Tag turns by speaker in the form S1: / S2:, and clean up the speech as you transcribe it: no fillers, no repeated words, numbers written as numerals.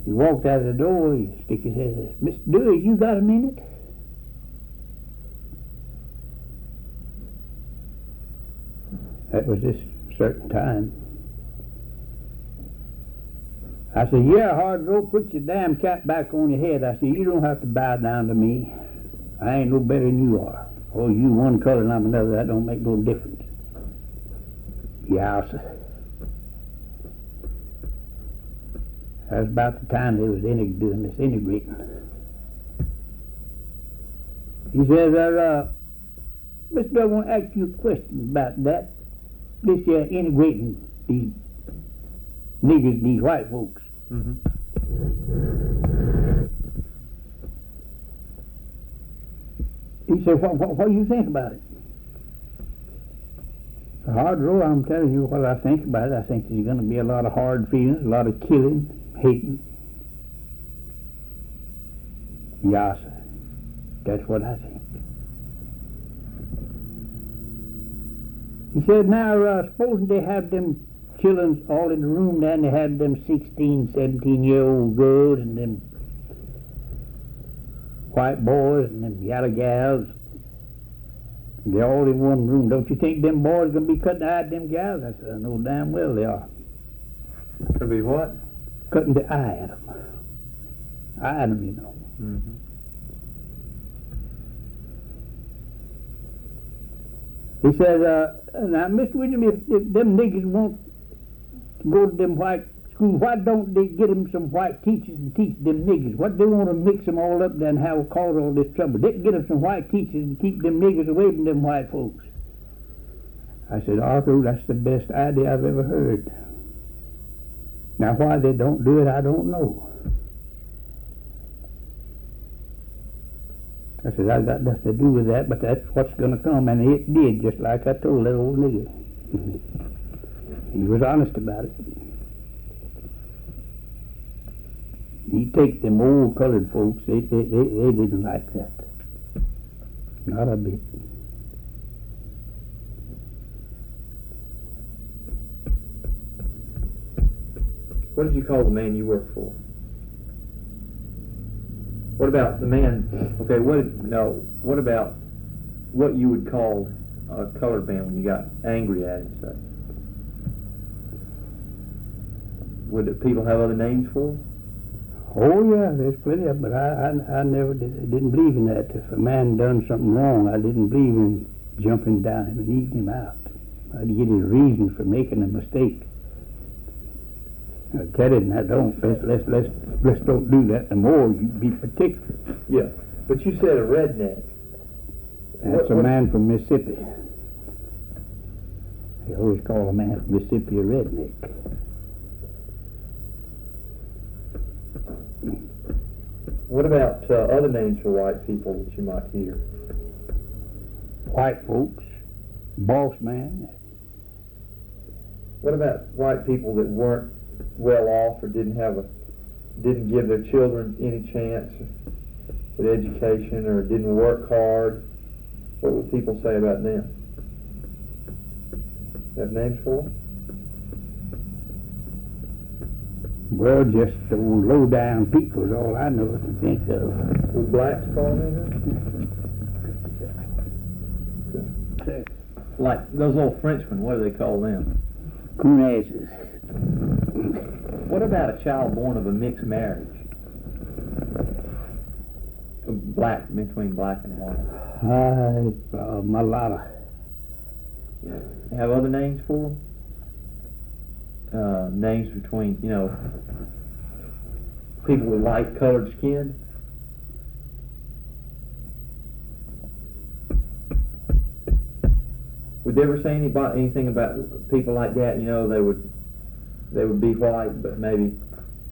S1: He walked out of the door, he stick his head, Mr. Dewey, you got a minute? That was this certain time. I said, yeah, Hard Rope, put your damn cap back on your head. I said, you don't have to bow down to me. I ain't no better than you are. Oh, you one color and I'm another, that don't make no difference. Yeah, sir. That was about the time they was doing this integrating. He says, Mr. I want to ask you a question about that. This integrating these niggers, these white folks.
S2: Mm-hmm.
S1: He said, what do you think about it? Hard Row, I'm telling you what I think about it. I think there's going to be a lot of hard feelings, a lot of killing, hating. Yes, sir. That's what I think. He said, now, supposing they have them children all in the room there, and they had them 16, 17-year-old girls and them white boys and them yellow gals. They're all in one room. Don't you think them boys going to be cutting the eye of them gals? I said, I know damn well they are.
S2: Could be what?
S1: Cutting the eye at them. Eye at them, you know.
S2: Mm-hmm.
S1: He said, now, Mr. William, if them niggas want to go to them white schools, why don't they get them some white teachers and teach them niggers? What they want to mix them all up there and have cause all this trouble? They can get them some white teachers and keep them niggers away from them white folks. I said, Arthur, that's the best idea I've ever heard. Now, why they don't do it, I don't know. I said, I got nothing to do with that, but that's what's going to come, and it did, just like I told that old nigger. He was honest about it. He take them old colored folks, they didn't like that. Not a bit.
S2: What did you call the man you worked for? What about the man? Okay, what about what you would call a colored man when you got angry at him? Say, would the people have other names for him?
S1: Oh yeah, there's plenty of them, but I never didn't believe in that. If a man done something wrong, I didn't believe in jumping down him and eating him out. I'd get his reason for making a mistake. I tell him, I don't. Let's don't do that no more. You be particular.
S2: Yeah, but you said a redneck.
S1: That's a man from Mississippi. They always call a man from Mississippi a redneck.
S2: What about other names for white people that you might hear?
S1: White folks, boss man.
S2: What about white people that weren't well off or didn't give their children any chance at education or didn't work hard? What would people say about them? Have names for them?
S1: Well, just those low-down people is all I know to think of.
S2: Would blacks call them anything? Like those old Frenchmen, what do they call them?
S1: Coon-asses.
S2: What about a child born of a mixed marriage? Black, between black and white.
S1: Mulatto.
S2: They have other names for them? Names between, people with light colored skin? Would they ever say anything about people like that? They would be white, but maybe